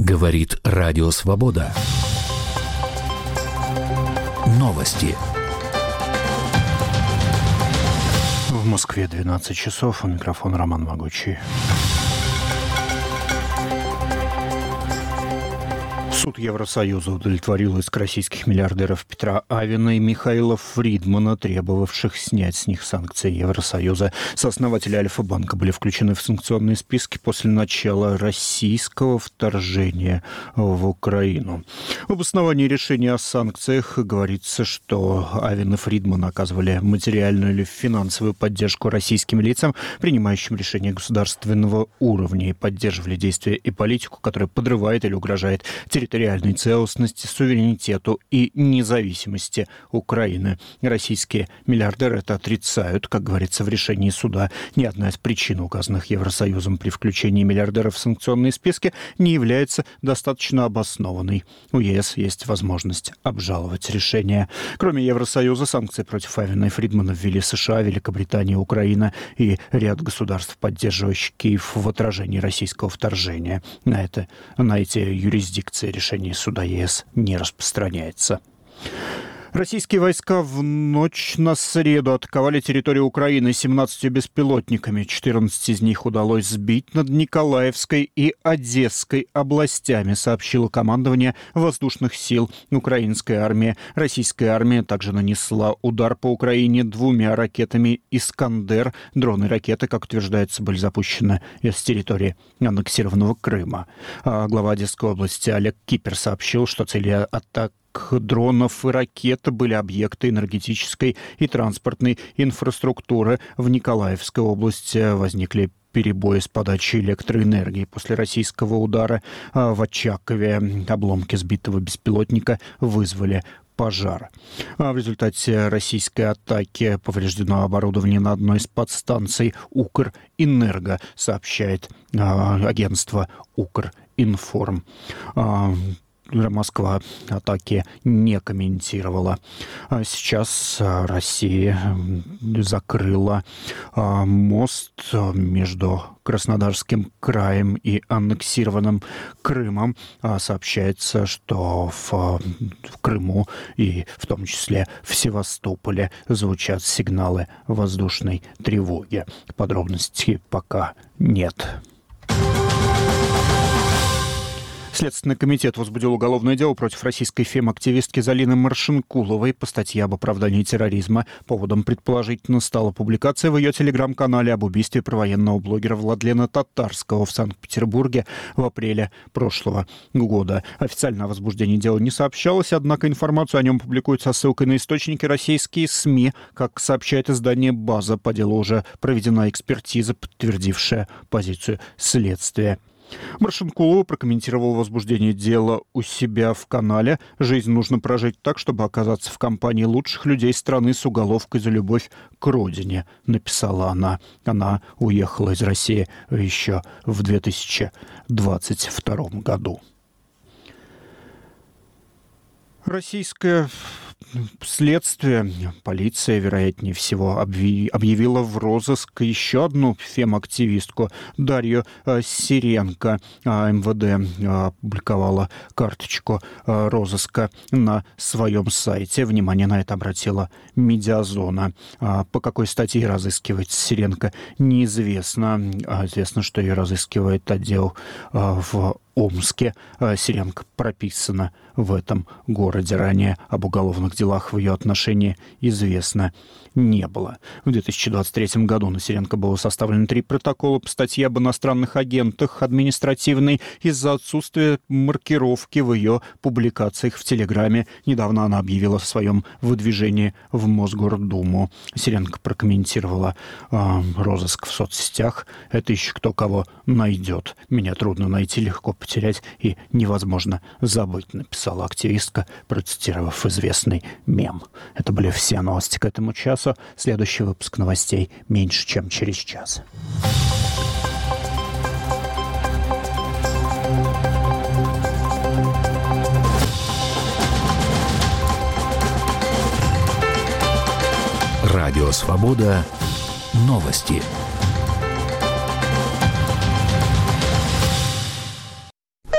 Говорит Радио Свобода. Новости. В Москве 12 часов. У микрофона Роман Могучий. Суд Евросоюза удовлетворил иск российских миллиардеров Петра Авина и Михаила Фридмана, требовавших снять с них санкции Евросоюза. Сооснователи Альфа-банка были включены в санкционные списки после начала российского вторжения в Украину. В обосновании решения о санкциях говорится, что Авин и Фридман оказывали материальную или финансовую поддержку российским лицам, принимающим решения государственного уровня, и поддерживали действия и политику, которая подрывает или угрожает территориальной целостности, суверенитету и независимости Украины. Российские миллиардеры это отрицают, как говорится в решении суда. Ни одна из причин, указанных Евросоюзом при включении миллиардеров в санкционные списки, не является достаточно обоснованной. У ЕС есть возможность обжаловать решение. Кроме Евросоюза, санкции против Авина и Фридмана ввели США, Великобритания, Украина и ряд государств, поддерживающих Киев в отражении российского вторжения. На эти юрисдикции решение суда ЕС не распространяется. Российские войска в ночь на среду атаковали территорию Украины 17 беспилотниками. 14 из них удалось сбить над Николаевской и Одесской областями, сообщило командование воздушных сил украинской армии. Российская армия также нанесла удар по Украине 2 ракетами «Искандер». Дроны и ракеты, как утверждается, были запущены с территории аннексированного Крыма. Глава Одесской области Олег Кипер сообщил, что цели атак дронов и ракет были объекты энергетической и транспортной инфраструктуры. В Николаевской области возникли перебои с подачей электроэнергии после российского удара. В Очакове обломки сбитого беспилотника вызвали пожар. В результате российской атаки повреждено оборудование на одной из подстанций «Укрэнерго», сообщает агентство «Укринформ». Москва атаки не комментировала. Сейчас Россия закрыла мост между Краснодарским краем и аннексированным Крымом. Сообщается, что в Крыму и в том числе в Севастополе звучат сигналы воздушной тревоги. Подробностей пока нет. Следственный комитет возбудил уголовное дело против российской фем-активистки Залины Маршинкуловой по статье об оправдании терроризма. Поводом предположительно стала публикация в ее телеграм-канале об убийстве провоенного блогера Владлена Татарского в Санкт-Петербурге в апреле прошлого года. Официально о возбуждении дела не сообщалось, однако информацию о нем публикуют со ссылкой на источники российские СМИ. Как сообщает издание «База», по делу уже проведена экспертиза, подтвердившая позицию следствия. Маршинкулова прокомментировал возбуждение дела у себя в канале. «Жизнь нужно прожить так, чтобы оказаться в компании лучших людей страны с уголовкой за любовь к родине», написала она. Она уехала из России еще в 2022 году. Российское следствие, полиция, вероятнее всего, объявила в розыск еще одну фем-активистку Дарью Сиренко. МВД опубликовала карточку розыска на своем сайте. Внимание на это обратила Медиазона. По какой статье разыскивается Сиренко, неизвестно. Известно, что ее разыскивает отдел в Омске. Сиренко прописана в этом городе. Ранее об уголовных делах в ее отношении известно не было. В 2023 году на Сиренко было составлено 3 протокола по статье об иностранных агентах административной из-за отсутствия маркировки в ее публикациях в Телеграме. Недавно она объявила о своем выдвижении в Мосгордуму. Сиренко прокомментировала розыск в соцсетях. «Это еще кто кого найдет. Меня трудно найти, легко потерять и невозможно забыть», написала активистка, процитировав известный мем. Это были все новости к этому часу. Следующий выпуск новостей меньше, чем через час. Радио Свобода. Новости.